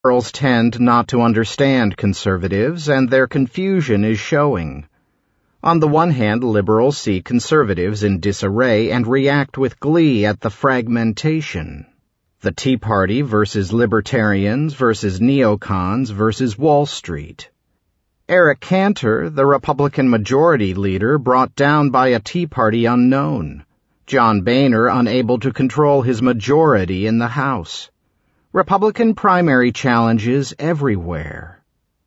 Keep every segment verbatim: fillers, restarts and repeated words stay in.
Liberals tend not to understand conservatives, and their confusion is showing. On the one hand, liberals see conservatives in disarray and react with glee at the fragmentation. The Tea Party versus libertarians versus neocons versus Wall Street. Eric Cantor, the Republican majority leader, brought down by a Tea Party unknown. John Boehner unable to control his majority in the House. Republican primary challenges everywhere.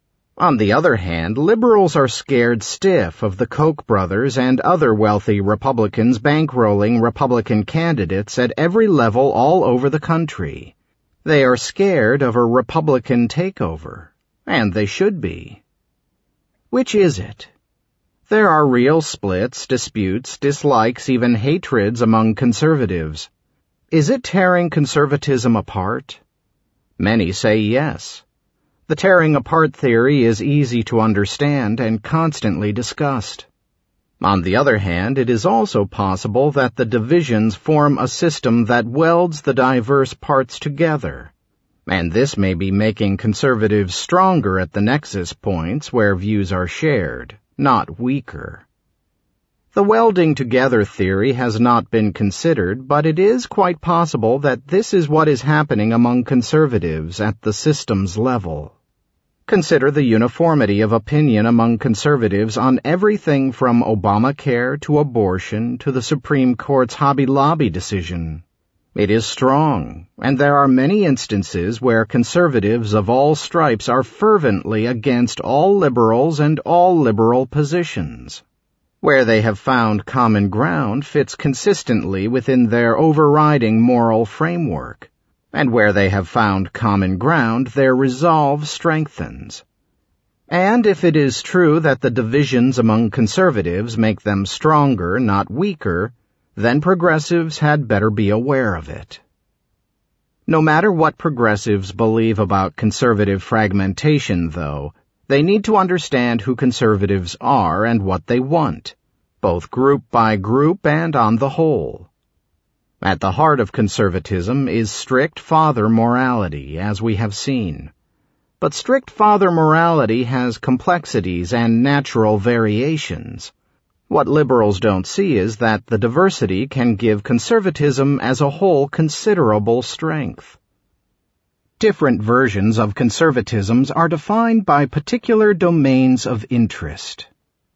On the other hand, liberals are scared stiff of the Koch brothers and other wealthy Republicans bankrolling Republican candidates at every level all over the country. They are scared of a Republican takeover, and they should be. Which is it? There are real splits, disputes, dislikes, even hatreds among conservatives. Is it tearing conservatism apart? Many say yes. The tearing apart theory is easy to understand and constantly discussed. On the other hand, it is also possible that the divisions form a system that welds the diverse parts together, and this may be making conservatives stronger at the nexus points where views are shared, not weaker. The welding together theory has not been considered, but it is quite possible that this is what is happening among conservatives at the system's level. Consider the uniformity of opinion among conservatives on everything from Obamacare to abortion to the Supreme Court's Hobby Lobby decision. It is strong, and there are many instances where conservatives of all stripes are fervently against all liberals and all liberal positions. Where they have found common ground fits consistently within their overriding moral framework, and where they have found common ground, their resolve strengthens. And if it is true that the divisions among conservatives make them stronger, not weaker, then progressives had better be aware of it. No matter what progressives believe about conservative fragmentation, though, they need to understand who conservatives are and what they want, both group by group and on the whole. At the heart of conservatism is strict father morality, as we have seen. But strict father morality has complexities and natural variations. What liberals don't see is that the diversity can give conservatism as a whole considerable strength. Different versions of conservatisms are defined by particular domains of interest.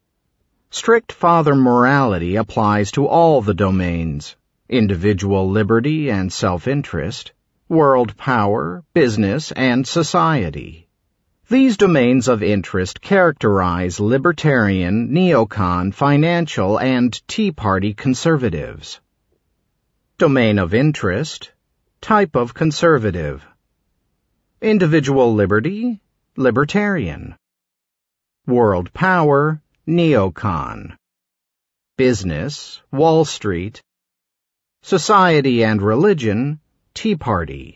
Strict father morality applies to all the domains: individual liberty and self-interest, world power, business, and society. These domains of interest characterize libertarian, neocon, financial, and Tea Party conservatives. Domain of interest, type of conservative. Individual liberty, libertarian. World power, neocon. Business, Wall Street. Society and religion, Tea Party.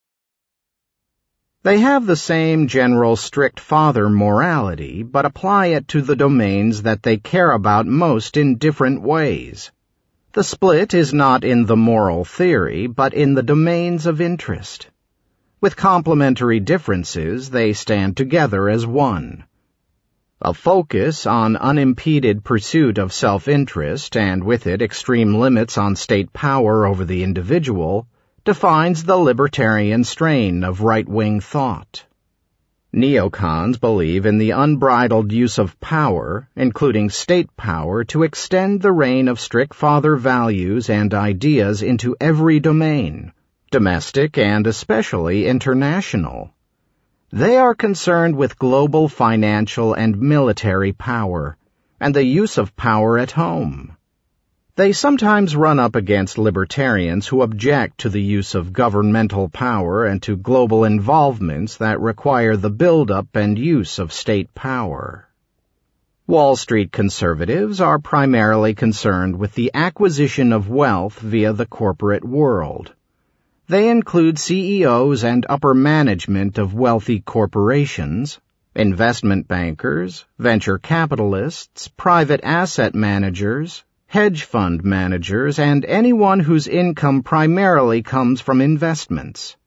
They have the same general strict father morality, but apply it to the domains that they care about most in different ways. The split is not in the moral theory, but in the domains of interest. With complementary differences, they stand together as one. A focus on unimpeded pursuit of self-interest, and with it extreme limits on state power over the individual, defines the libertarian strain of right-wing thought. Neocons believe in the unbridled use of power, including state power, to extend the reign of strict father values and ideas into every domain, domestic and especially international. They are concerned with global financial and military power, and the use of power at home. They sometimes run up against libertarians who object to the use of governmental power and to global involvements that require the buildup and use of state power. Wall Street conservatives are primarily concerned with the acquisition of wealth via the corporate world. They include C E Os and upper management of wealthy corporations, investment bankers, venture capitalists, private asset managers, hedge fund managers, and anyone whose income primarily comes from investments.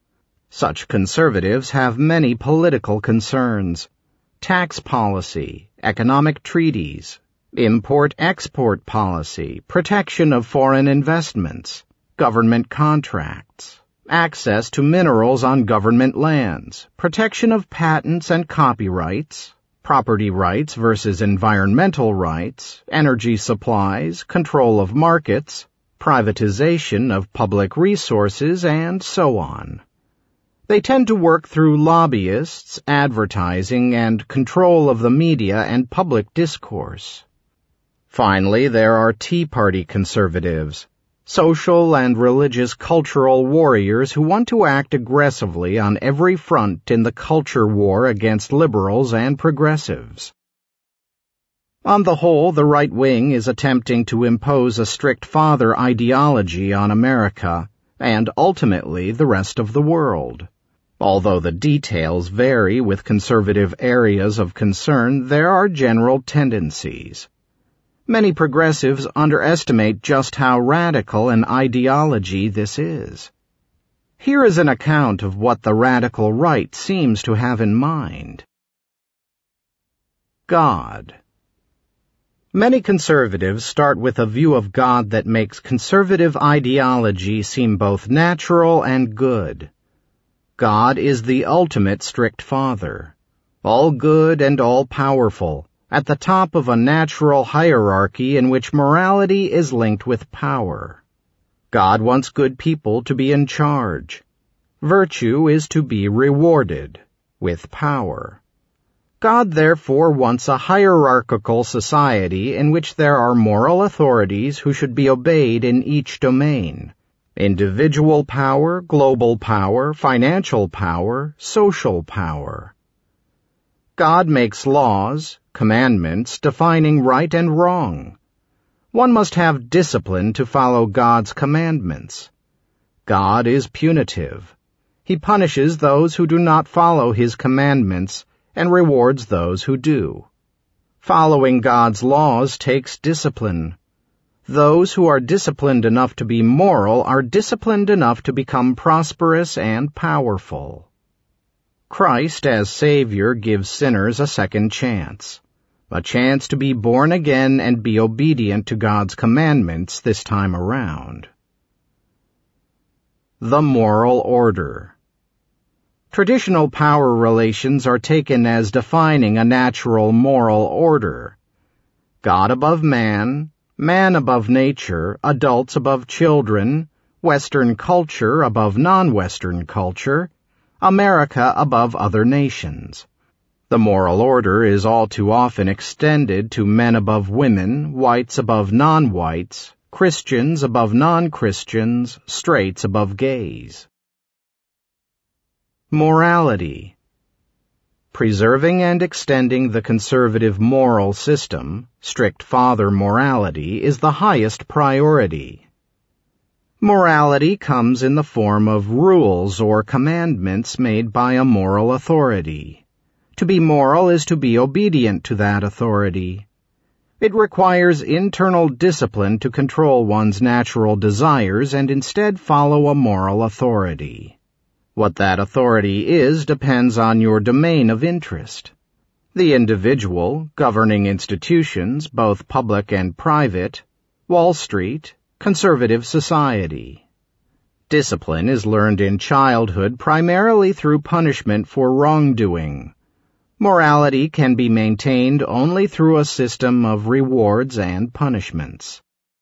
Such conservatives have many political concerns: tax policy, economic treaties, import-export policy, protection of foreign investments, government contracts, access to minerals on government lands, protection of patents and copyrights, property rights versus environmental rights, energy supplies, control of markets, privatization of public resources, and so on. They tend to work through lobbyists, advertising, and control of the media and public discourse. Finally, there are Tea Party conservatives, social and religious cultural warriors who want to act aggressively on every front in the culture war against liberals and progressives. On the whole, the right wing is attempting to impose a strict father ideology on America and ultimately the rest of the world. Although the details vary with conservative areas of concern, there are general tendencies. Many progressives underestimate just how radical an ideology this is. Here is an account of what the radical right seems to have in mind. God. Many conservatives start with a view of God that makes conservative ideology seem both natural and good. God is the ultimate strict father, all good and all-powerful, at the top of a natural hierarchy in which morality is linked with power. God wants good people to be in charge. Virtue is to be rewarded with power. God therefore wants a hierarchical society in which there are moral authorities who should be obeyed in each domain: individual power, global power, financial power, social power. God makes laws, commandments, defining right and wrong. One must have discipline to follow God's commandments. God is punitive. He punishes those who do not follow His commandments and rewards those who do. Following God's laws takes discipline. Those who are disciplined enough to be moral are disciplined enough to become prosperous and powerful. Christ as Savior gives sinners a second chance, a chance to be born again and be obedient to God's commandments this time around. The moral order. Traditional power relations are taken as defining a natural moral order: God above man, man above nature, adults above children, Western culture above non-Western culture, America above other nations. The moral order is all too often extended to men above women, whites above non-whites, Christians above non-Christians, straights above gays. Morality. Preserving and extending the conservative moral system, strict father morality, is the highest priority. Morality comes in the form of rules or commandments made by a moral authority. To be moral is to be obedient to that authority. It requires internal discipline to control one's natural desires and instead follow a moral authority. What that authority is depends on your domain of interest. The individual, governing institutions, both public and private, Wall Street, conservative society. Discipline is learned in childhood primarily through punishment for wrongdoing. Morality can be maintained only through a system of rewards and punishments.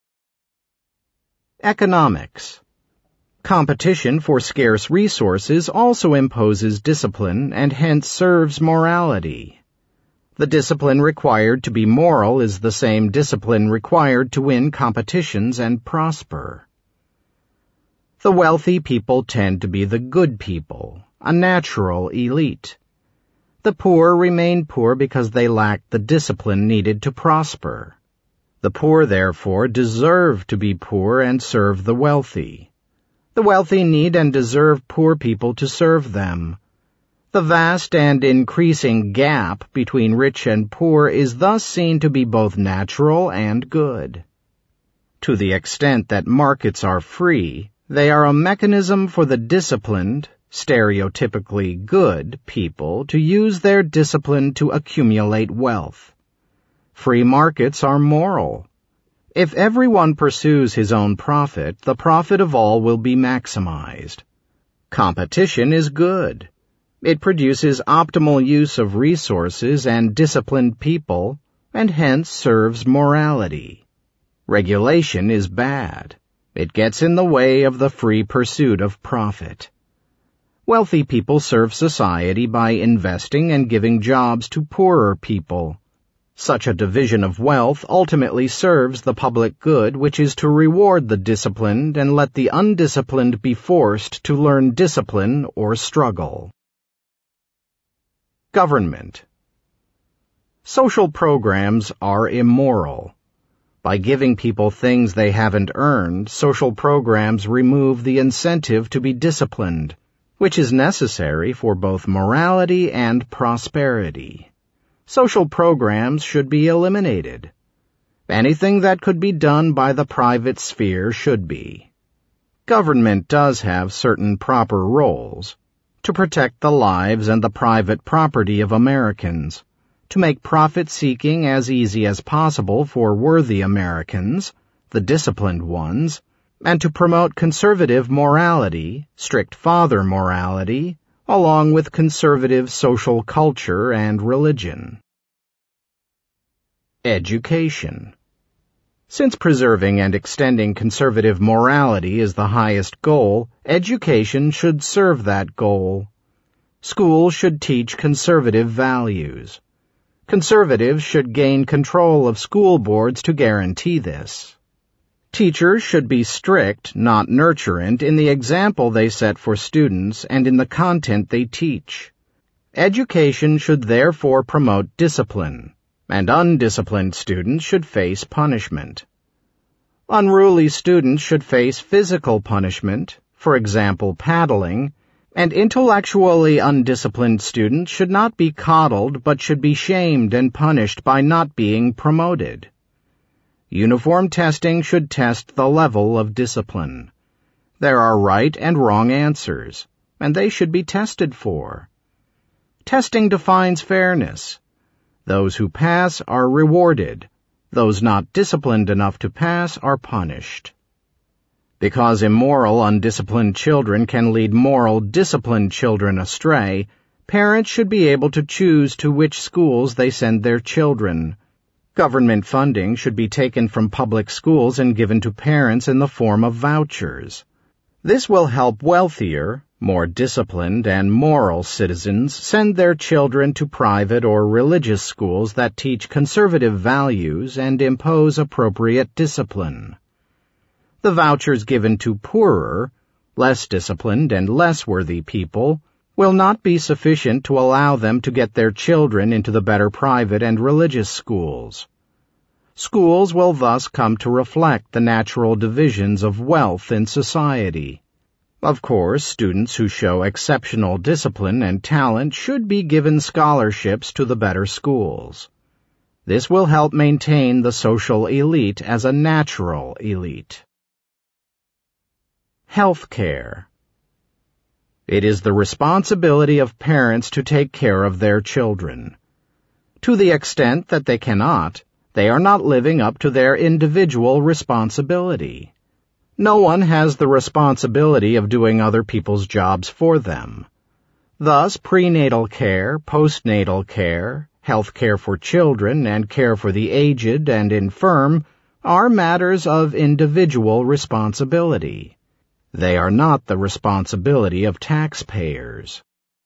Economics. Competition for scarce resources also imposes discipline and hence serves morality. The discipline required to be moral is the same discipline required to win competitions and prosper. The wealthy people tend to be the good people, a natural elite. The poor remain poor because they lack the discipline needed to prosper. The poor, therefore, deserve to be poor and serve the wealthy. The wealthy need and deserve poor people to serve them. The vast and increasing gap between rich and poor is thus seen to be both natural and good. To the extent that markets are free, they are a mechanism for the disciplined, stereotypically good people to use their discipline to accumulate wealth. Free markets are moral. If everyone pursues his own profit, the profit of all will be maximized. Competition is good. It produces optimal use of resources and disciplined people, and hence serves morality. Regulation is bad. It gets in the way of the free pursuit of profit. Wealthy people serve society by investing and giving jobs to poorer people. Such a division of wealth ultimately serves the public good, which is to reward the disciplined and let the undisciplined be forced to learn discipline or struggle. Government. Social programs are immoral. By giving people things they haven't earned, social programs remove the incentive to be disciplined, which is necessary for both morality and prosperity. Social programs should be eliminated. Anything that could be done by the private sphere should be. Government does have certain proper roles: to protect the lives and the private property of Americans, to make profit-seeking as easy as possible for worthy Americans, the disciplined ones, and to promote conservative morality, strict father morality, along with conservative social culture and religion. Education. Since preserving and extending conservative morality is the highest goal, education should serve that goal. Schools should teach conservative values. Conservatives should gain control of school boards to guarantee this. Teachers should be strict, not nurturant, in the example they set for students and in the content they teach. Education should therefore promote discipline, and undisciplined students should face punishment. Unruly students should face physical punishment, for example paddling, and intellectually undisciplined students should not be coddled but should be shamed and punished by not being promoted. Uniform testing should test the level of discipline. There are right and wrong answers, and they should be tested for. Testing defines fairness. Those who pass are rewarded. Those not disciplined enough to pass are punished. Because immoral, undisciplined children can lead moral, disciplined children astray, parents should be able to choose to which schools they send their children. Government funding should be taken from public schools and given to parents in the form of vouchers. This will help wealthier, more disciplined and moral citizens send their children to private or religious schools that teach conservative values and impose appropriate discipline. The vouchers given to poorer, less disciplined and less worthy people will not be sufficient to allow them to get their children into the better private and religious schools. Schools will thus come to reflect the natural divisions of wealth in society. Of course, students who show exceptional discipline and talent should be given scholarships to the better schools. This will help maintain the social elite as a natural elite. Health care. It is the responsibility of parents to take care of their children. To the extent that they cannot, they are not living up to their individual responsibility. No one has the responsibility of doing other people's jobs for them. Thus, prenatal care, postnatal care, health care for children, and care for the aged and infirm are matters of individual responsibility. They are not the responsibility of taxpayers.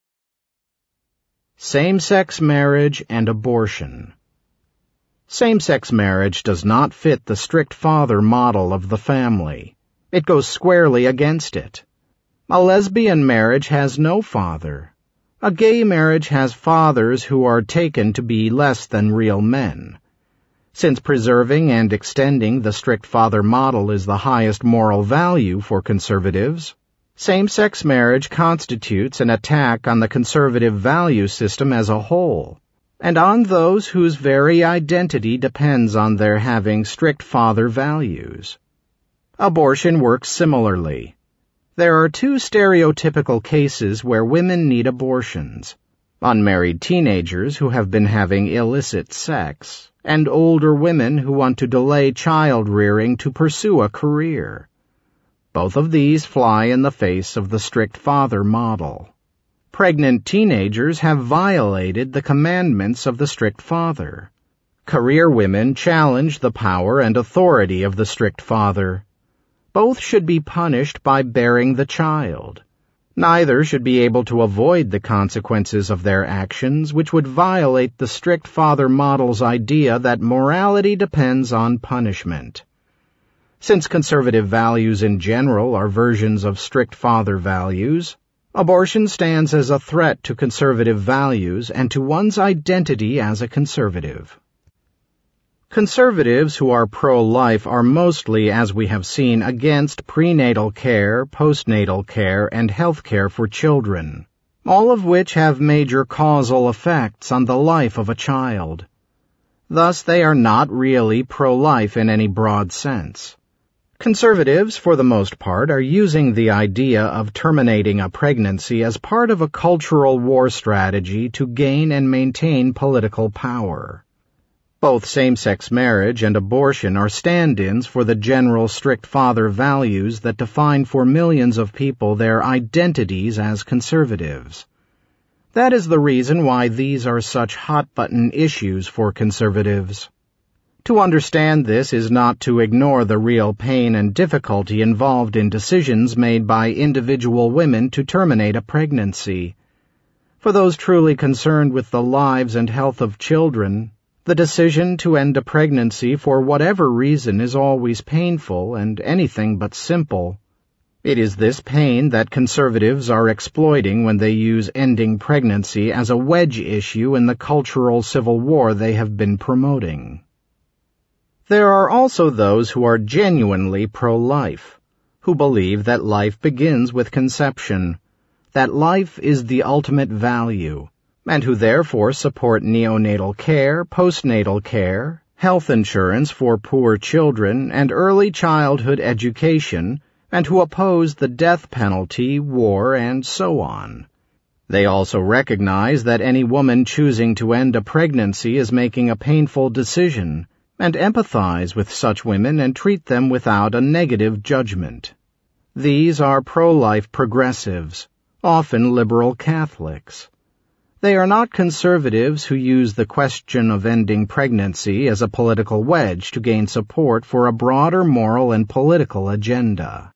Same-sex marriage and abortion. Same-sex marriage does not fit the strict father model of the family. It goes squarely against it. A lesbian marriage has no father. A gay marriage has fathers who are taken to be less than real men. Since preserving and extending the strict father model is the highest moral value for conservatives, same-sex marriage constitutes an attack on the conservative value system as a whole, and on those whose very identity depends on their having strict father values. Abortion works similarly. There are two stereotypical cases where women need abortions: unmarried teenagers who have been having illicit sex, and older women who want to delay child-rearing to pursue a career. Both of these fly in the face of the strict father model. Pregnant teenagers have violated the commandments of the strict father. Career women challenge the power and authority of the strict father. Both should be punished by bearing the child. Neither should be able to avoid the consequences of their actions, which would violate the strict father model's idea that morality depends on punishment. Since conservative values in general are versions of strict father values, abortion stands as a threat to conservative values and to one's identity as a conservative. Conservatives who are pro-life are mostly, as we have seen, against prenatal care, postnatal care, and health care for children, all of which have major causal effects on the life of a child. Thus, they are not really pro-life in any broad sense. Conservatives, for the most part, are using the idea of terminating a pregnancy as part of a cultural war strategy to gain and maintain political power. Both same-sex marriage and abortion are stand-ins for the general strict father values that define for millions of people their identities as conservatives. That is the reason why these are such hot-button issues for conservatives. To understand this is not to ignore the real pain and difficulty involved in decisions made by individual women to terminate a pregnancy. For those truly concerned with the lives and health of children, the decision to end a pregnancy for whatever reason is always painful and anything but simple. It is this pain that conservatives are exploiting when they use ending pregnancy as a wedge issue in the cultural civil war they have been promoting. There are also those who are genuinely pro-life, who believe that life begins with conception, that life is the ultimate value, and who therefore support neonatal care, postnatal care, health insurance for poor children, and early childhood education, and who oppose the death penalty, war, and so on. They also recognize that any woman choosing to end a pregnancy is making a painful decision, and empathize with such women and treat them without a negative judgment. These are pro-life progressives, often liberal Catholics. They are not conservatives who use the question of ending pregnancy as a political wedge to gain support for a broader moral and political agenda.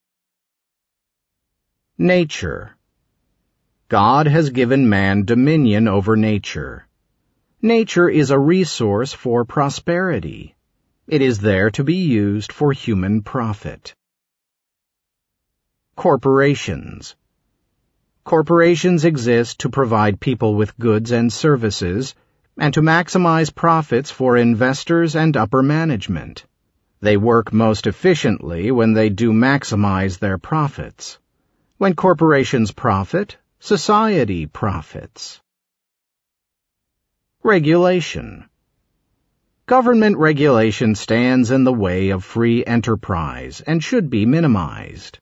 Nature. God has given man dominion over nature. Nature is a resource for prosperity. It is there to be used for human profit. Corporations. Corporations exist to provide people with goods and services, and to maximize profits for investors and upper management. They work most efficiently when they do maximize their profits. When corporations profit, society profits. Regulation. Government regulation stands in the way of free enterprise and should be minimized.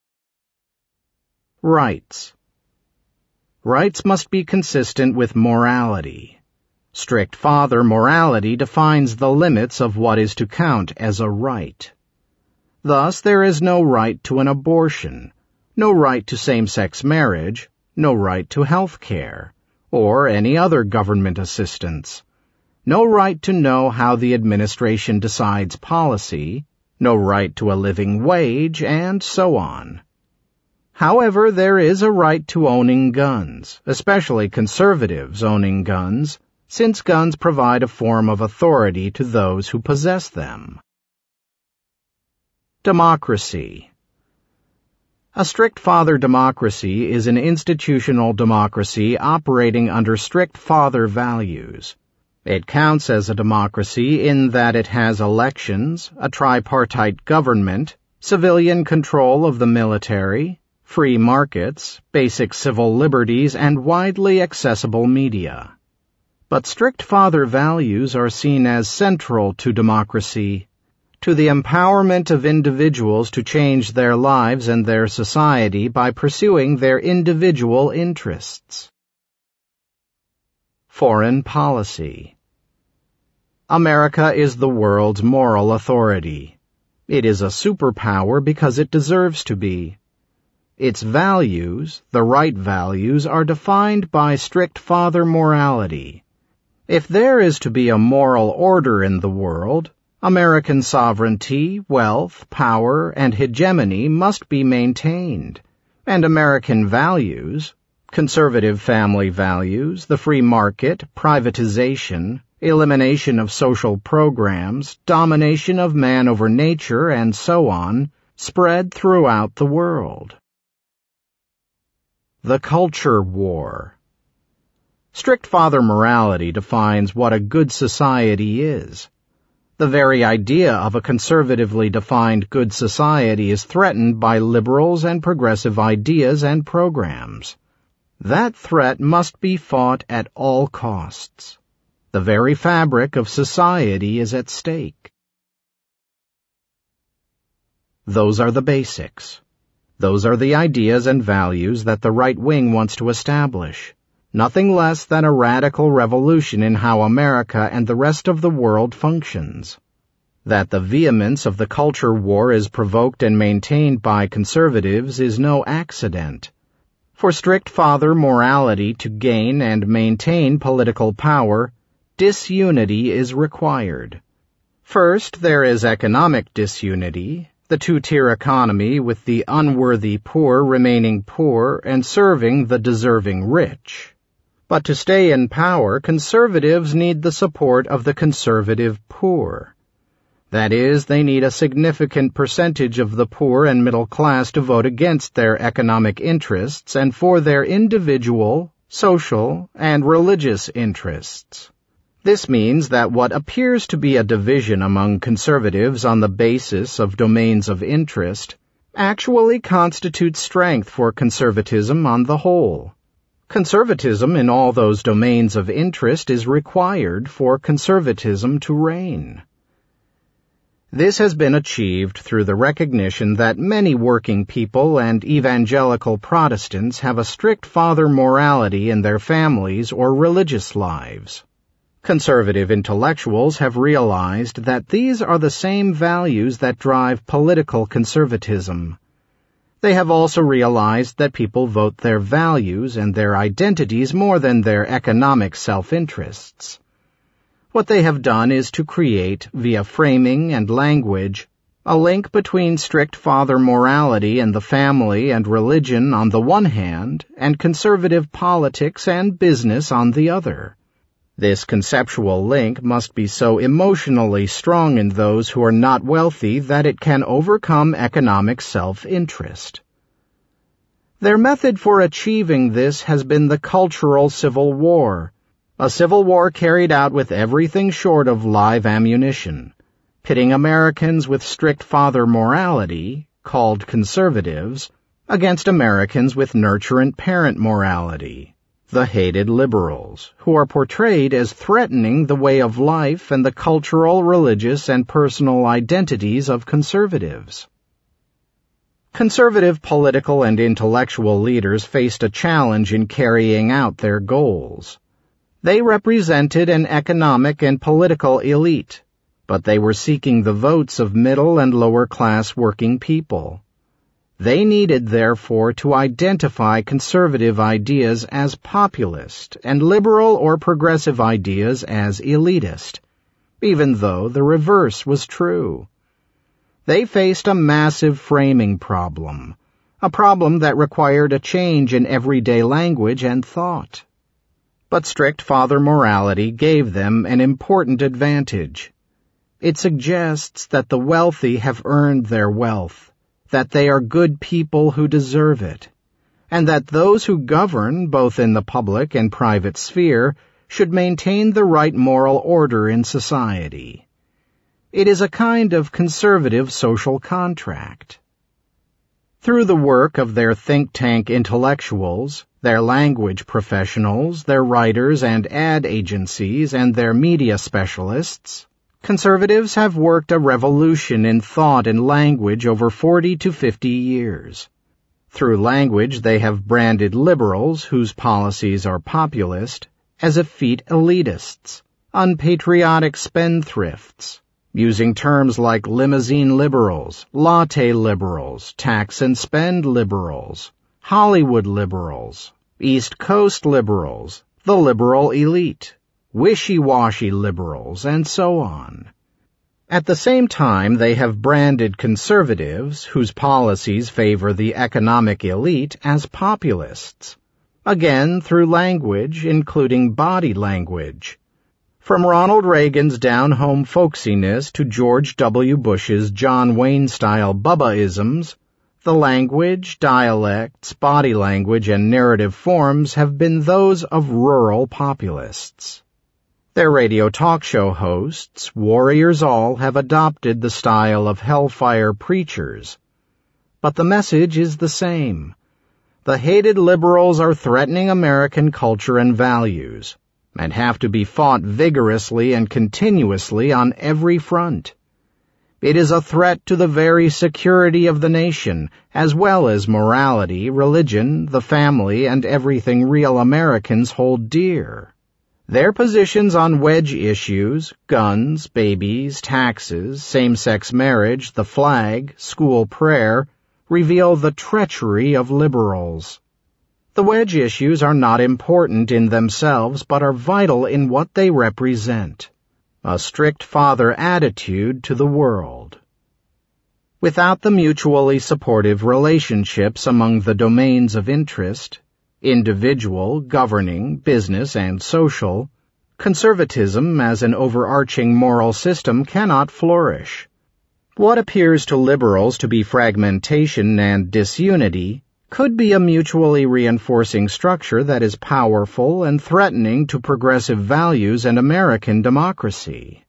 Rights. Rights must be consistent with morality. Strict father morality defines the limits of what is to count as a right. Thus, there is no right to an abortion, no right to same-sex marriage, no right to health care, or any other government assistance, no right to know how the administration decides policy, no right to a living wage, and so on. However, there is a right to owning guns, especially conservatives owning guns, since guns provide a form of authority to those who possess them. Democracy. A strict father democracy is an institutional democracy operating under strict father values. It counts as a democracy in that it has elections, a tripartite government, civilian control of the military, free markets, basic civil liberties, and widely accessible media. But strict father values are seen as central to democracy. to the empowerment of individuals to change their lives and their society by pursuing their individual interests. Foreign policy. America is the world's moral authority. It is a superpower because it deserves to be. Its values, the right values, are defined by strict father morality. If there is to be a moral order in the world, American sovereignty, wealth, power, and hegemony must be maintained, and American values, conservative family values, the free market, privatization, elimination of social programs, domination of man over nature, and so on, spread throughout the world. The Culture War. Strict father morality defines what a good society is. The very idea of a conservatively defined good society is threatened by liberals and progressive ideas and programs. That threat must be fought at all costs. The very fabric of society is at stake. Those are the basics. Those are the ideas and values that the right wing wants to establish. Nothing less than a radical revolution in how America and the rest of the world functions. That the vehemence of the culture war is provoked and maintained by conservatives is no accident. For strict father morality to gain and maintain political power, disunity is required. First, there is economic disunity, the two-tier economy with the unworthy poor remaining poor and serving the deserving rich. But to stay in power, conservatives need the support of the conservative poor. That is, they need a significant percentage of the poor and middle class to vote against their economic interests and for their individual, social, and religious interests. This means that what appears to be a division among conservatives on the basis of domains of interest actually constitutes strength for conservatism on the whole. Conservatism in all those domains of interest is required for conservatism to reign. This has been achieved through the recognition that many working people and evangelical Protestants have a strict father morality in their families or religious lives. Conservative intellectuals have realized that these are the same values that drive political conservatism. They have also realized that people vote their values and their identities more than their economic self-interests. What they have done is to create, via framing and language, a link between strict father morality and the family and religion on the one hand, and conservative politics and business on the other. This conceptual link must be so emotionally strong in those who are not wealthy that it can overcome economic self-interest. Their method for achieving this has been the cultural civil war, a civil war carried out with everything short of live ammunition, pitting Americans with strict father morality, called conservatives, against Americans with nurturant parent morality, the hated liberals, who are portrayed as threatening the way of life and the cultural, religious, and personal identities of conservatives. Conservative political and intellectual leaders faced a challenge in carrying out their goals. They represented an economic and political elite, but they were seeking the votes of middle and lower-class working people. They needed, therefore, to identify conservative ideas as populist and liberal or progressive ideas as elitist, even though the reverse was true. They faced a massive framing problem, a problem that required a change in everyday language and thought. But strict father morality gave them an important advantage. It suggests that the wealthy have earned their wealth, that they are good people who deserve it, and that those who govern, both in the public and private sphere, should maintain the right moral order in society. It is a kind of conservative social contract. Through the work of their think tank intellectuals, their language professionals, their writers and ad agencies, and their media specialists, Conservatives have worked a revolution in thought and language over forty to fifty years. Through language, they have branded liberals, whose policies are populist, as effete elitists, unpatriotic spendthrifts, using terms like limousine liberals, latte liberals, tax and spend liberals, Hollywood liberals, East Coast liberals, the liberal elite, wishy-washy liberals, and so on. At the same time, they have branded conservatives, whose policies favor the economic elite, as populists, again through language, including body language. From Ronald Reagan's down-home folksiness to George W. Bush's John Wayne-style Bubba-isms, the language, dialects, body language, and narrative forms have been those of rural populists. Their radio talk show hosts, warriors all, have adopted the style of hellfire preachers. But the message is the same. The hated liberals are threatening American culture and values, and have to be fought vigorously and continuously on every front. It is a threat to the very security of the nation, as well as morality, religion, the family, and everything real Americans hold dear. Their positions on wedge issues, guns, babies, taxes, same-sex marriage, the flag, school prayer, reveal the treachery of liberals. The wedge issues are not important in themselves, but are vital in what they represent. A strict father attitude to the world. Without the mutually supportive relationships among the domains of interest, individual, governing, business, and social, conservatism as an overarching moral system cannot flourish. What appears to liberals to be fragmentation and disunity could be a mutually reinforcing structure that is powerful and threatening to progressive values and American democracy.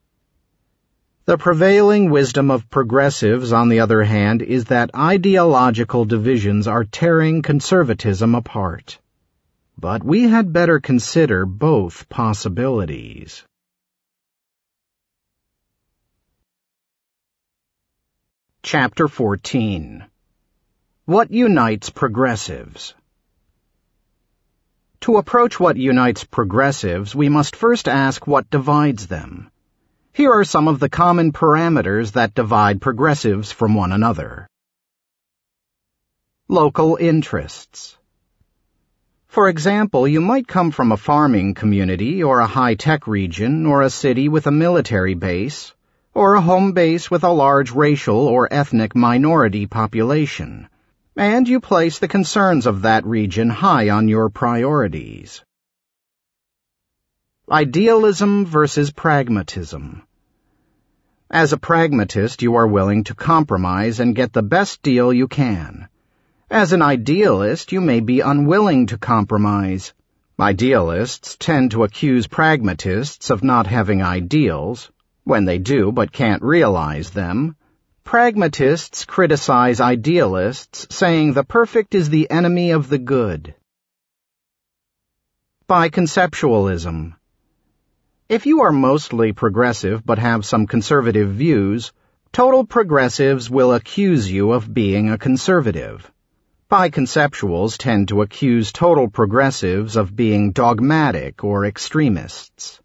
The prevailing wisdom of progressives, on the other hand, is that ideological divisions are tearing conservatism apart. But we had better consider both possibilities. Chapter fourteen. What unites progressives? To approach what unites progressives, we must first ask what divides them. Here are some of the common parameters that divide progressives from one another. Local interests. For example, you might come from a farming community or a high-tech region or a city with a military base or a home base with a large racial or ethnic minority population, and you place the concerns of that region high on your priorities. Idealism versus pragmatism. As a pragmatist, you are willing to compromise and get the best deal you can. As an idealist, you may be unwilling to compromise. Idealists tend to accuse pragmatists of not having ideals, when they do but can't realize them. Pragmatists criticize idealists, saying the perfect is the enemy of the good. Biconceptualism. If you are mostly progressive but have some conservative views, total progressives will accuse you of being a conservative. Biconceptuals tend to accuse total progressives of being dogmatic or extremists.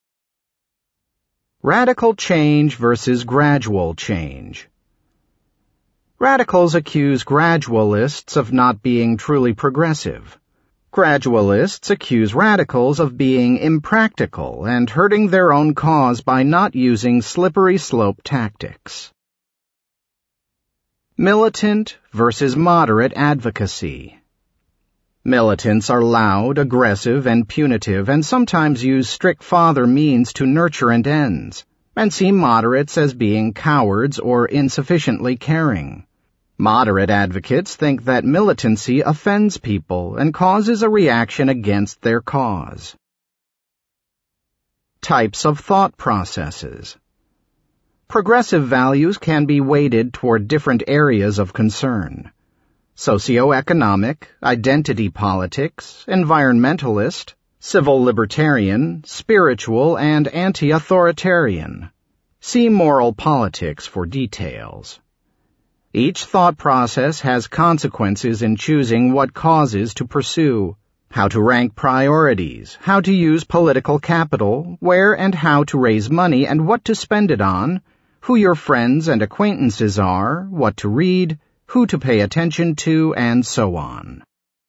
Radical change versus gradual change. Radicals accuse gradualists of not being truly progressive. Gradualists accuse radicals of being impractical and hurting their own cause by not using slippery slope tactics. Militant versus moderate advocacy. Militants are loud, aggressive, and punitive, and sometimes use strict father means to nurturant ends, and see moderates as being cowards or insufficiently caring. Moderate advocates think that militancy offends people and causes a reaction against their cause. Types of thought processes. Progressive values can be weighted toward different areas of concern. Socioeconomic, identity politics, environmentalist, civil libertarian, spiritual, and anti-authoritarian. See Moral Politics for details. Each thought process has consequences in choosing what causes to pursue, how to rank priorities, how to use political capital, where and how to raise money and what to spend it on, who your friends and acquaintances are, what to read, who to pay attention to, and so on.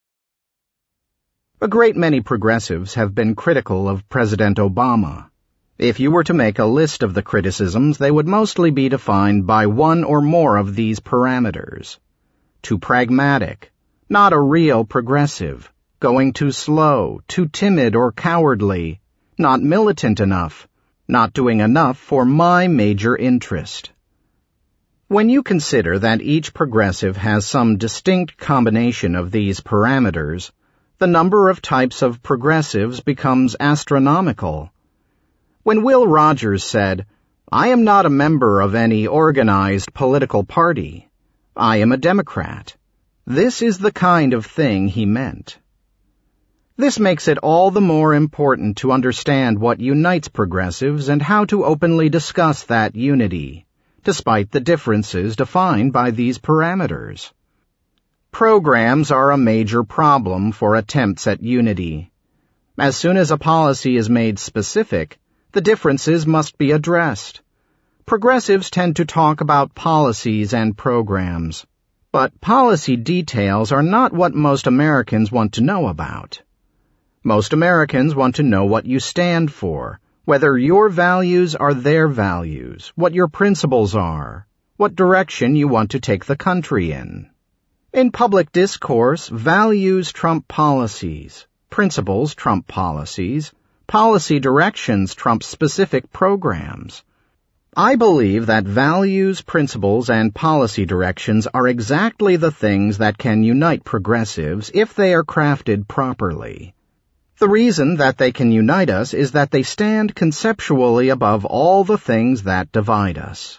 A great many progressives have been critical of President Obama. If you were to make a list of the criticisms, they would mostly be defined by one or more of these parameters. Too pragmatic, not a real progressive, going too slow, too timid or cowardly, not militant enough, not doing enough for my major interest. When you consider that each progressive has some distinct combination of these parameters, the number of types of progressives becomes astronomical. When Will Rogers said, "I am not a member of any organized political party. I am a Democrat," this is the kind of thing he meant. This makes it all the more important to understand what unites progressives and how to openly discuss that unity, despite the differences defined by these parameters. Programs are a major problem for attempts at unity. As soon as a policy is made specific, the differences must be addressed. Progressives tend to talk about policies and programs, but policy details are not what most Americans want to know about. Most Americans want to know what you stand for, whether your values are their values, what your principles are, what direction you want to take the country in. In public discourse, values trump policies, principles trump policies, policy directions trump specific programs. I believe that values, principles, and policy directions are exactly the things that can unite progressives if they are crafted properly. The reason that they can unite us is that they stand conceptually above all the things that divide us.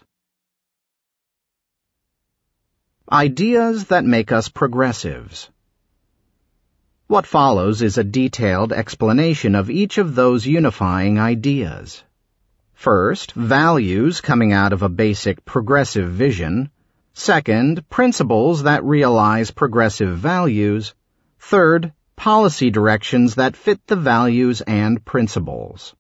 Ideas that make us progressives. What follows is a detailed explanation of each of those unifying ideas. First, values coming out of a basic progressive vision. Second, principles that realize progressive values. Third, policy directions that fit the values and principles.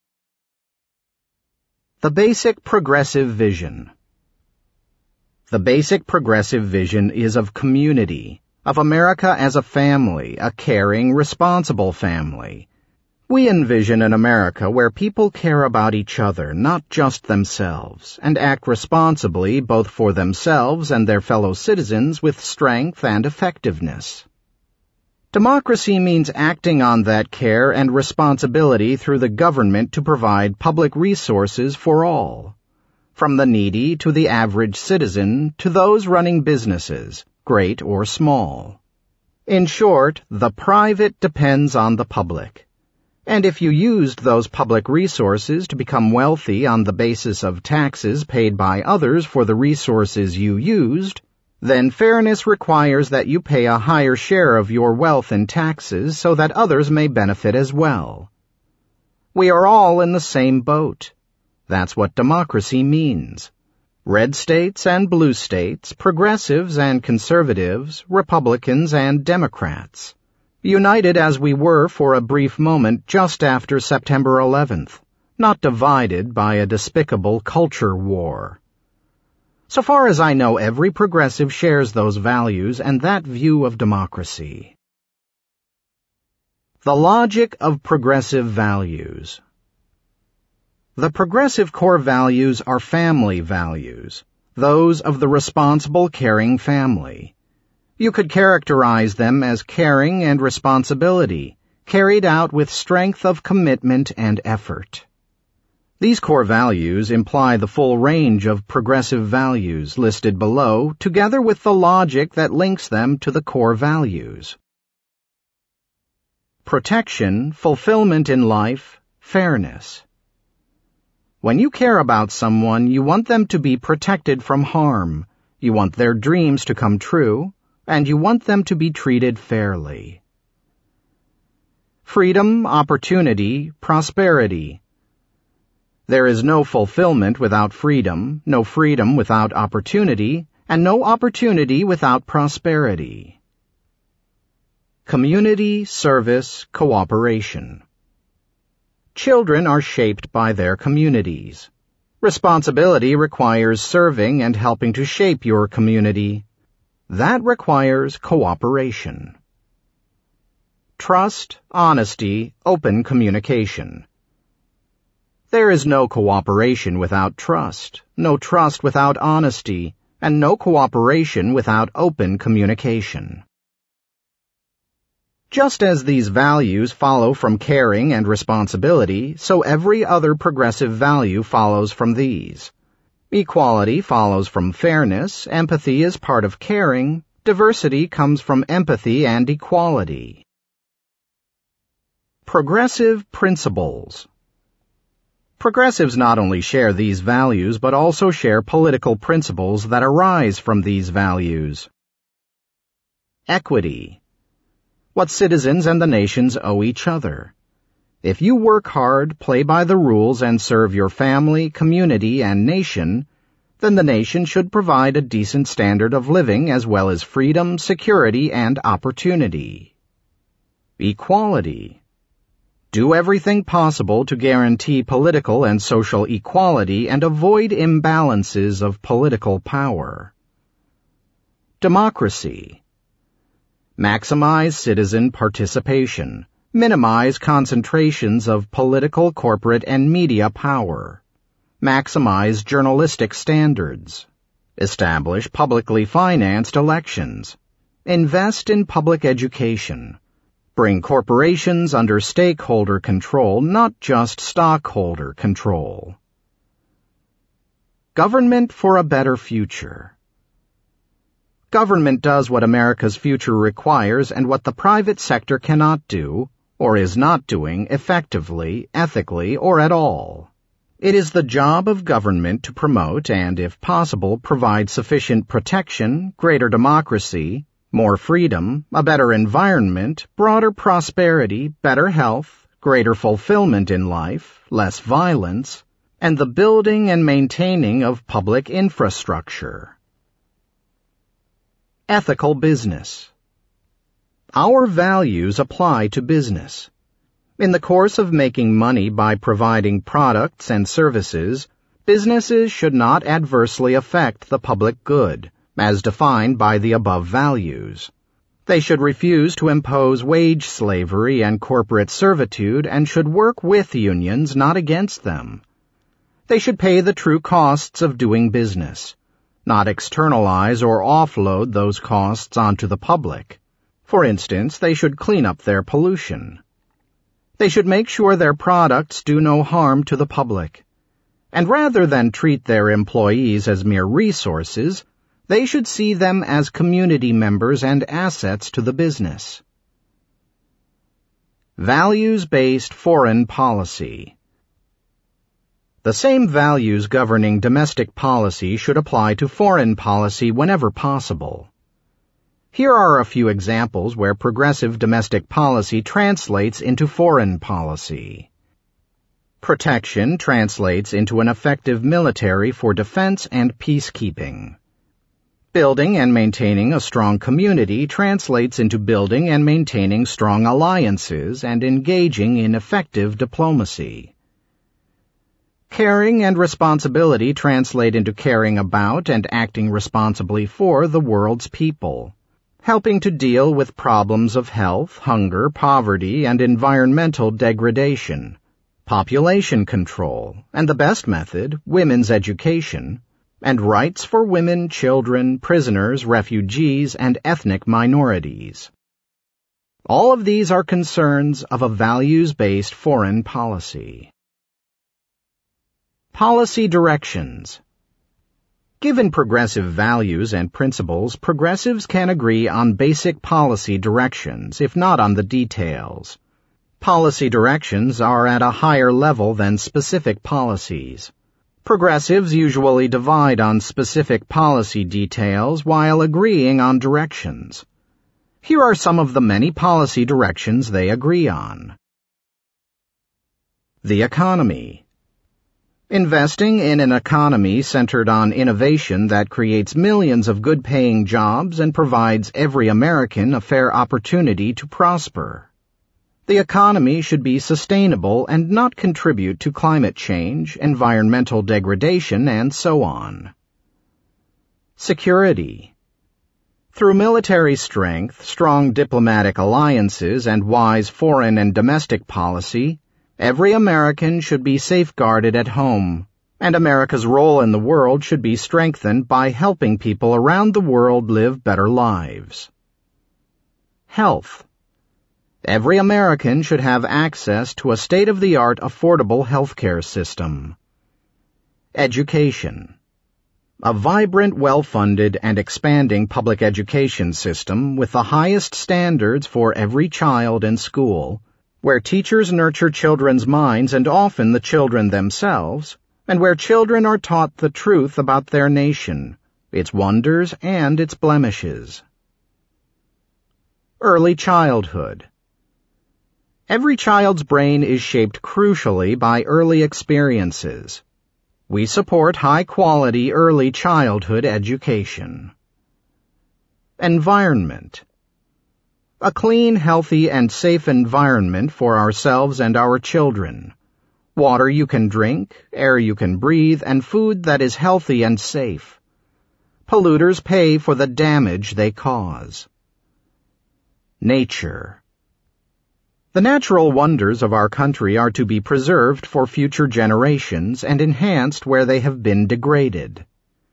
The basic progressive vision. The basic progressive vision is of community, of America as a family, a caring, responsible family. We envision an America where people care about each other, not just themselves, and act responsibly both for themselves and their fellow citizens with strength and effectiveness. Democracy means acting on that care and responsibility through the government to provide public resources for all, from the needy to the average citizen to those running businesses, great or small. In short, the private depends on the public. And if you used those public resources to become wealthy on the basis of taxes paid by others for the resources you used, then fairness requires that you pay a higher share of your wealth in taxes so that others may benefit as well. We are all in the same boat. That's what democracy means. Red states and blue states, progressives and conservatives, Republicans and Democrats, united as we were for a brief moment just after September eleventh, not divided by a despicable culture war. So far as I know, every progressive shares those values and that view of democracy. The logic of progressive values. The progressive core values are family values, those of the responsible, caring family. You could characterize them as caring and responsibility, carried out with strength of commitment and effort. These core values imply the full range of progressive values listed below, together with the logic that links them to the core values. Protection, fulfillment in life, fairness. When you care about someone, you want them to be protected from harm, you want their dreams to come true, and you want them to be treated fairly. Freedom, opportunity, prosperity. There is no fulfillment without freedom, no freedom without opportunity, and no opportunity without prosperity. Community, service, cooperation. Children are shaped by their communities. Responsibility requires serving and helping to shape your community. That requires cooperation. Trust, honesty, open communication. There is no cooperation without trust, no trust without honesty, and no cooperation without open communication. Just as these values follow from caring and responsibility, so every other progressive value follows from these. Equality follows from fairness, empathy is part of caring, diversity comes from empathy and equality. Progressive principles. Progressives not only share these values but also share political principles that arise from these values. Equity. What citizens and the nations owe each other. If you work hard, play by the rules, and serve your family, community, and nation, then the nation should provide a decent standard of living as well as freedom, security, and opportunity. Equality. Do everything possible to guarantee political and social equality and avoid imbalances of political power. Democracy. Maximize citizen participation. Minimize concentrations of political, corporate, and media power. Maximize journalistic standards. Establish publicly financed elections. Invest in public education. Bring corporations under stakeholder control, not just stockholder control. Government for a better future. Government does what America's future requires and what the private sector cannot do, or is not doing, effectively, ethically, or at all. It is the job of government to promote and, if possible, provide sufficient protection, greater democracy, more freedom, a better environment, broader prosperity, better health, greater fulfillment in life, less violence, and the building and maintaining of public infrastructure. Ethical business. Our values apply to business. In the course of making money by providing products and services, businesses should not adversely affect the public good, as defined by the above values. They should refuse to impose wage slavery and corporate servitude and should work with unions, not against them. They should pay the true costs of doing business, not externalize or offload those costs onto the public. For instance, they should clean up their pollution. They should make sure their products do no harm to the public. And rather than treat their employees as mere resources, they should see them as community members and assets to the business. Values-based foreign policy. The same values governing domestic policy should apply to foreign policy whenever possible. Here are a few examples where progressive domestic policy translates into foreign policy. Protection translates into an effective military for defense and peacekeeping. Building and maintaining a strong community translates into building and maintaining strong alliances and engaging in effective diplomacy. Caring and responsibility translate into caring about and acting responsibly for the world's people, helping to deal with problems of health, hunger, poverty, and environmental degradation, population control, and the best method, women's education, and rights for women, children, prisoners, refugees, and ethnic minorities. All of these are concerns of a values-based foreign policy. Policy directions. Given progressive values and principles, progressives can agree on basic policy directions, if not on the details. Policy directions are at a higher level than specific policies. Progressives usually divide on specific policy details while agreeing on directions. Here are some of the many policy directions they agree on. The economy. Investing in an economy centered on innovation that creates millions of good-paying jobs and provides every American a fair opportunity to prosper. The economy should be sustainable and not contribute to climate change, environmental degradation, and so on. Security. Through military strength, strong diplomatic alliances, and wise foreign and domestic policy, every American should be safeguarded at home, and America's role in the world should be strengthened by helping people around the world live better lives. Health. Every American should have access to a state-of-the-art affordable healthcare system. Education. A vibrant, well-funded, and expanding public education system with the highest standards for every child in school, where teachers nurture children's minds and often the children themselves, and where children are taught the truth about their nation, its wonders and its blemishes. Early childhood. Every child's brain is shaped crucially by early experiences. We support high-quality early childhood education. Environment. A clean, healthy, and safe environment for ourselves and our children. Water you can drink, air you can breathe, and food that is healthy and safe. Polluters pay for the damage they cause. Nature. The natural wonders of our country are to be preserved for future generations and enhanced where they have been degraded.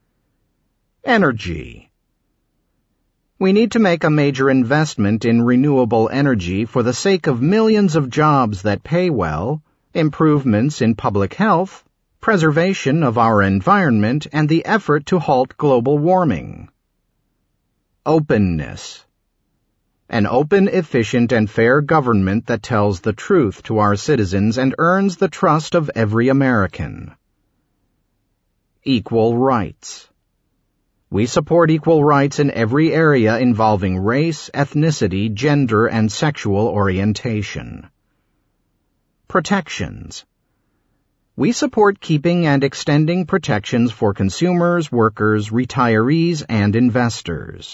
Energy. We need to make a major investment in renewable energy for the sake of millions of jobs that pay well, improvements in public health, preservation of our environment, and the effort to halt global warming. Openness. An open, efficient, and fair government that tells the truth to our citizens and earns the trust of every American. Equal rights. We support equal rights in every area involving race, ethnicity, gender, and sexual orientation. Protections. We support keeping and extending protections for consumers, workers, retirees, and investors.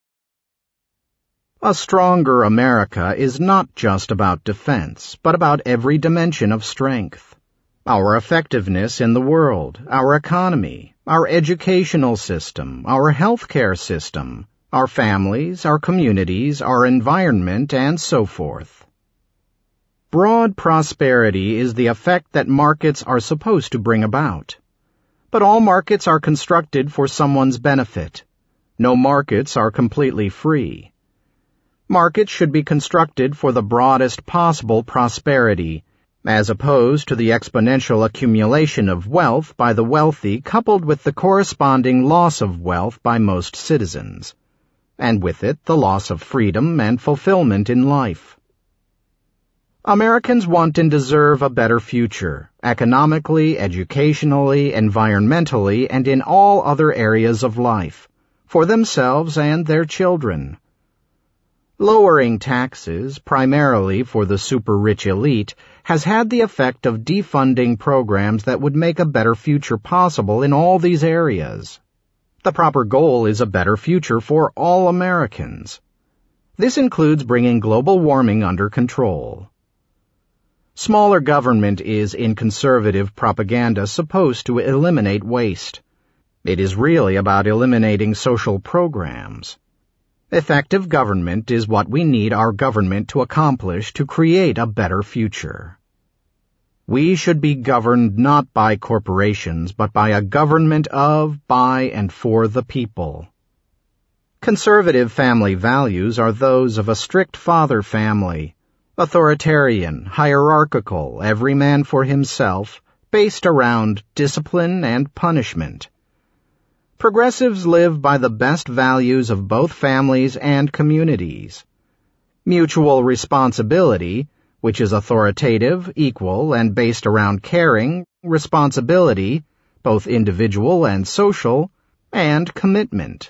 A stronger America is not just about defense, but about every dimension of strength. Our effectiveness in the world, our economy, our educational system, our healthcare system, our families, our communities, our environment, and so forth. Broad prosperity is the effect that markets are supposed to bring about. But all markets are constructed for someone's benefit. No markets are completely free. Markets should be constructed for the broadest possible prosperity, as opposed to the exponential accumulation of wealth by the wealthy coupled with the corresponding loss of wealth by most citizens, and with it the loss of freedom and fulfillment in life. Americans want and deserve a better future, economically, educationally, environmentally, and in all other areas of life, for themselves and their children. Lowering taxes, primarily for the super-rich elite, has had the effect of defunding programs that would make a better future possible in all these areas. The proper goal is a better future for all Americans. This includes bringing global warming under control. Smaller government is, in conservative propaganda, supposed to eliminate waste. It is really about eliminating social programs. Effective government is what we need our government to accomplish to create a better future. We should be governed not by corporations, but by a government of, by, and for the people. Conservative family values are those of a strict father family, authoritarian, hierarchical, every man for himself, based around discipline and punishment. Progressives live by the best values of both families and communities. Mutual responsibility, which is authoritative, equal, and based around caring, responsibility, both individual and social, and commitment.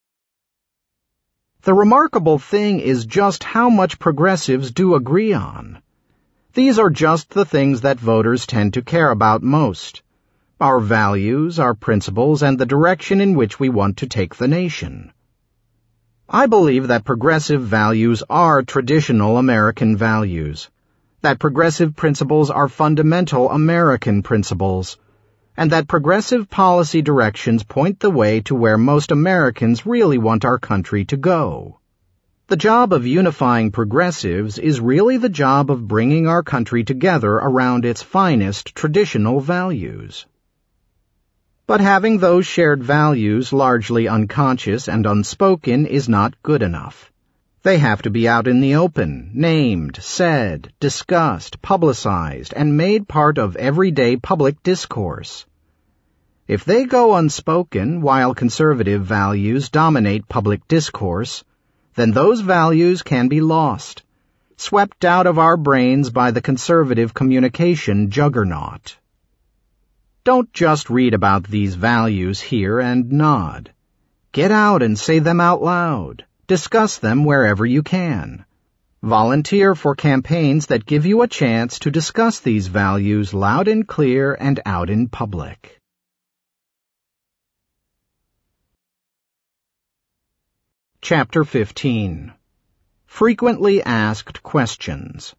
The remarkable thing is just how much progressives do agree on. These are just the things that voters tend to care about most. our values, our principles, and the direction in which we want to take the nation. I believe that progressive values are traditional American values, that progressive principles are fundamental American principles, and that progressive policy directions point the way to where most Americans really want our country to go. The job of unifying progressives is really the job of bringing our country together around its finest traditional values. But having those shared values largely unconscious and unspoken is not good enough. They have to be out in the open, named, said, discussed, publicized, and made part of everyday public discourse. If they go unspoken while conservative values dominate public discourse, then those values can be lost, swept out of our brains by the conservative communication juggernaut. Don't just read about these values here and nod. Get out and say them out loud. Discuss them wherever you can. Volunteer for campaigns that give you a chance to discuss these values loud and clear and out in public. Chapter fifteen. Frequently Asked Questions.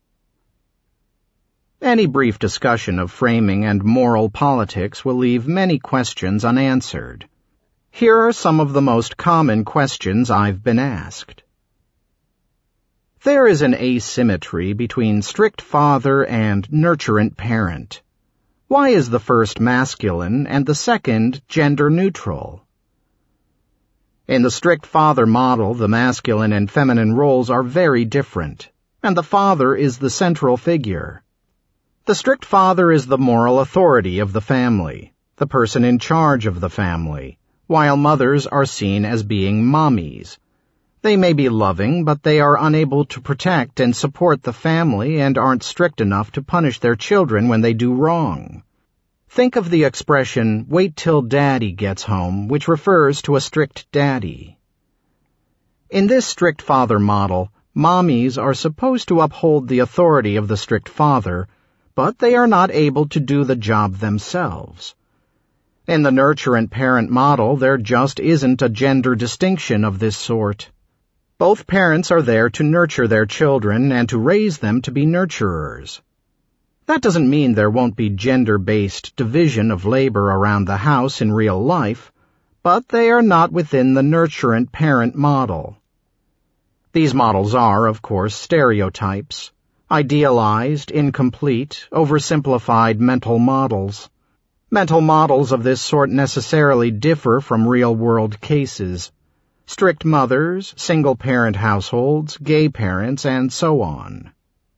Any brief discussion of framing and moral politics will leave many questions unanswered. Here are some of the most common questions I've been asked. There is an asymmetry between strict father and nurturant parent. Why is the first masculine and the second gender neutral? In the strict father model, the masculine and feminine roles are very different, and the father is the central figure. The strict father is the moral authority of the family, the person in charge of the family, while mothers are seen as being mommies. They may be loving, but they are unable to protect and support the family and aren't strict enough to punish their children when they do wrong. Think of the expression, "wait till daddy gets home," which refers to a strict daddy. In this strict father model, mommies are supposed to uphold the authority of the strict father, but they are not able to do the job themselves. In the nurturant parent model, there just isn't a gender distinction of this sort. Both parents are there to nurture their children and to raise them to be nurturers. That doesn't mean there won't be gender-based division of labor around the house in real life, but they are not within the nurturant parent model. These models are, of course, stereotypes, idealized, incomplete, oversimplified mental models. Mental models of this sort necessarily differ from real-world cases. Strict mothers, single-parent households, gay parents, and so on.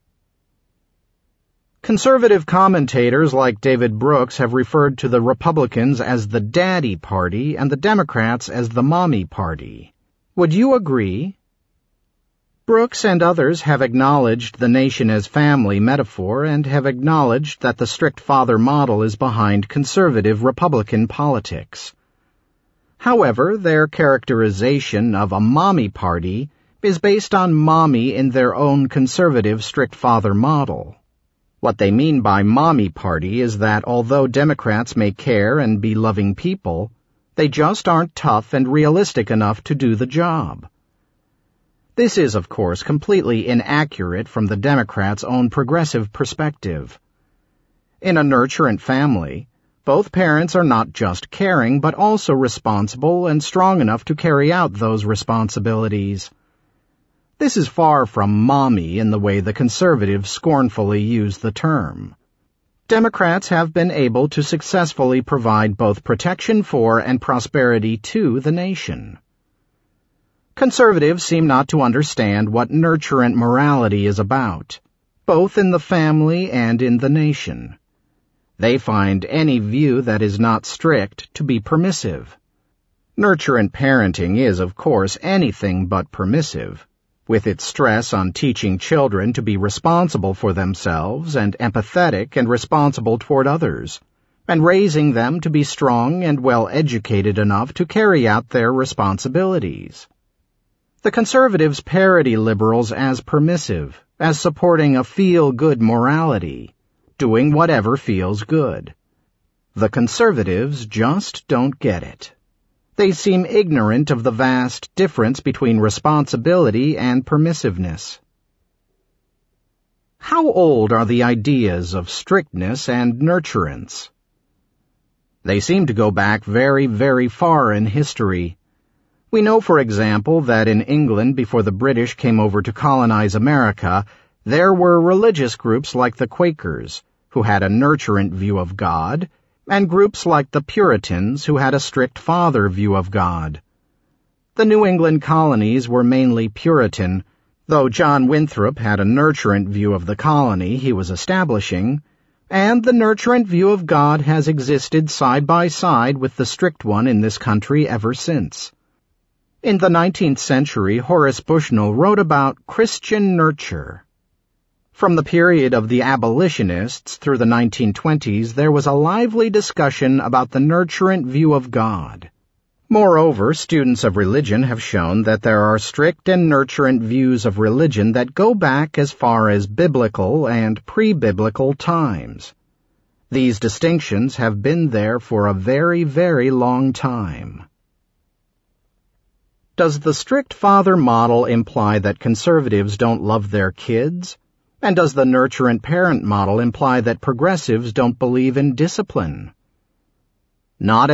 Conservative commentators like David Brooks have referred to the Republicans as the Daddy Party and the Democrats as the Mommy Party. Would you agree? Brooks and others have acknowledged the nation as family metaphor and have acknowledged that the strict father model is behind conservative Republican politics. However, their characterization of a mommy party is based on mommy in their own conservative strict father model. What they mean by mommy party is that although Democrats may care and be loving people, they just aren't tough and realistic enough to do the job. This is, of course, completely inaccurate from the Democrats' own progressive perspective. In a nurturant family, both parents are not just caring but also responsible and strong enough to carry out those responsibilities. This is far from mommy in the way the conservatives scornfully use the term. Democrats have been able to successfully provide both protection for and prosperity to the nation. Conservatives seem not to understand what nurturant morality is about, both in the family and in the nation. They find any view that is not strict to be permissive. Nurturant parenting is, of course, anything but permissive, with its stress on teaching children to be responsible for themselves and empathetic and responsible toward others, and raising them to be strong and well-educated enough to carry out their responsibilities. The conservatives parody liberals as permissive, as supporting a feel-good morality, doing whatever feels good. The conservatives just don't get it. They seem ignorant of the vast difference between responsibility and permissiveness. How old are the ideas of strictness and nurturance? They seem to go back very, very far in history. We know, for example, that in England, before the British came over to colonize America, there were religious groups like the Quakers, who had a nurturant view of God, and groups like the Puritans, who had a strict father view of God. The New England colonies were mainly Puritan, though John Winthrop had a nurturant view of the colony he was establishing, and the nurturant view of God has existed side by side with the strict one in this country ever since. In the nineteenth century, Horace Bushnell wrote about Christian nurture. From the period of the abolitionists through the nineteen twenties, there was a lively discussion about the nurturant view of God. Moreover, students of religion have shown that there are strict and nurturant views of religion that go back as far as biblical and pre-biblical times. These distinctions have been there for a very, very long time. Does the strict father model imply that conservatives don't love their kids? And does the nurturant parent model imply that progressives don't believe in discipline? Not